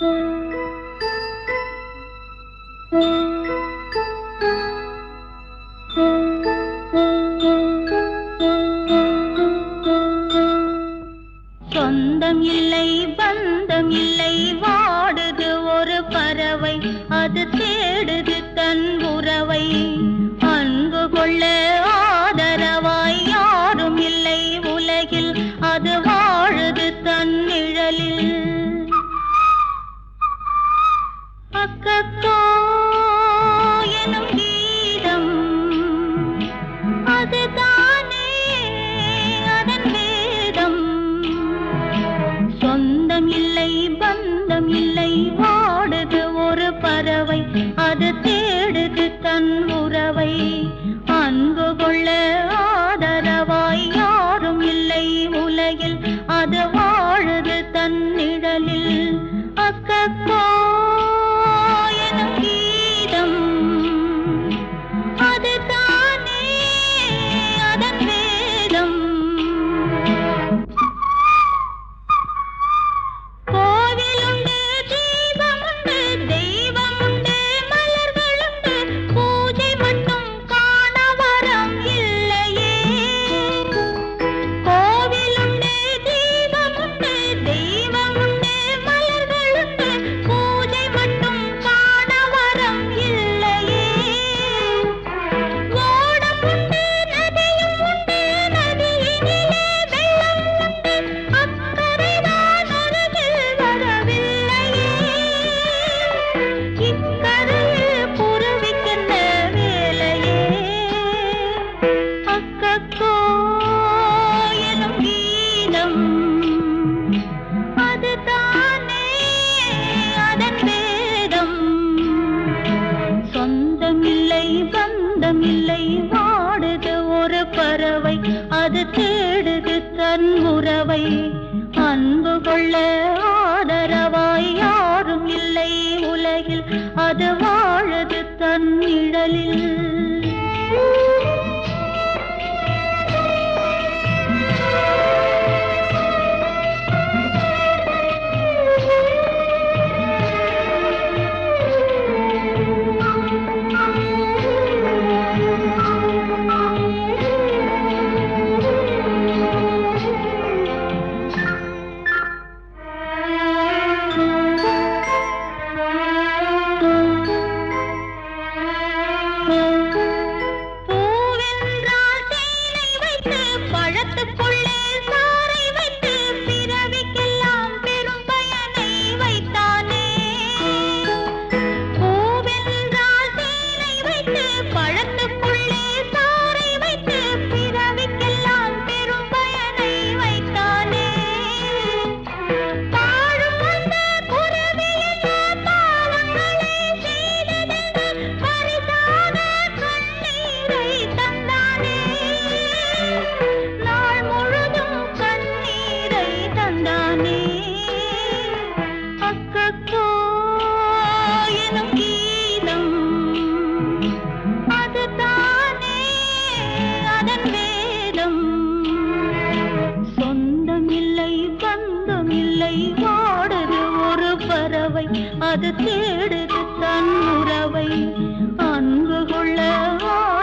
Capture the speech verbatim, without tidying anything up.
சொந்தம் இல்லை பந்தம் இல்லை வாடுது ஒரு பறவை அது தேடுது தன் உறவை அன்பு கொள்ள ஆதரவாய் யாரும் இல்லை உலகில் அது வாழுது தன் நிழலில் அக்கத்தோ எனும் கீதம் அதுதானே அதன் வேதம் சொந்தம் இல்லை பந்தம் இல்லை வாடுது ஒரு பறவை அது தேடுது தன் உறவை அன்பு கொள்ள ஆதரவாய் யாரும் இல்லை உலகில் அது வாழுது தன் நிழலில் அக்கோ எனும் கீதம் அதுதானே அதன் வேதம் கோவிலுண்டு தீபமுண்டு தெய்வமுண்டு மலர்களுண்டு பூஜை மட்டும் காண வரம் இல்லையே கோவிலுண்டு தீபமுண்டு தெய்வமுண்டு மலர்களுண்டு பூஜை மட்டும் காண வரம் இல்லையே ஓடமுண்டு நதியும் உண்டு நதியினிலே வெள்ளம் உண்டு அக்கரைதான் அருகில் வரவில்லையே இக்கரையில் குருவிக்கென்ன வேலையே அக்கோ எனும் கீதம் அதுதானே அதன் வேதம் சொந்தம் இல்லை பந்தம் இல்லை வாடுது ஒரு பறவை அது தேடுது தன் உறவை அன்பு கொள்ள ஆதரவாய் யாரும் இல்லை உலகில் அது வாழுது தன் நிழலில் பூவென்றால் தேனை வைத்து பழத்துக்குள்ளே சாறை வைத்து பிறவிக்கெல்லாம் பெரும் பயனை வைத்தானே பூவென்றால் தேனை வைத்து பழத்துக்குள்ளே சாறை வைத்து பிறவிக்கெல்லாம் பெரும் பயனை வைத்தானே பாழும் அந்த குருவி என்ன பாவங்களை செய்ததென்று பரிசாக கண்ணீரை தந்தானே நாள் முழுதும் கண்ணீரை தந்தானே அக்கோ எனும் கீதம் அதுதானே அதன் வேதம் சொந்தம் இல்லை பந்தம் இல்லை வாடுது ஒரு பறவை அது தேடுது தன் உறவை அன்பு கொள்ள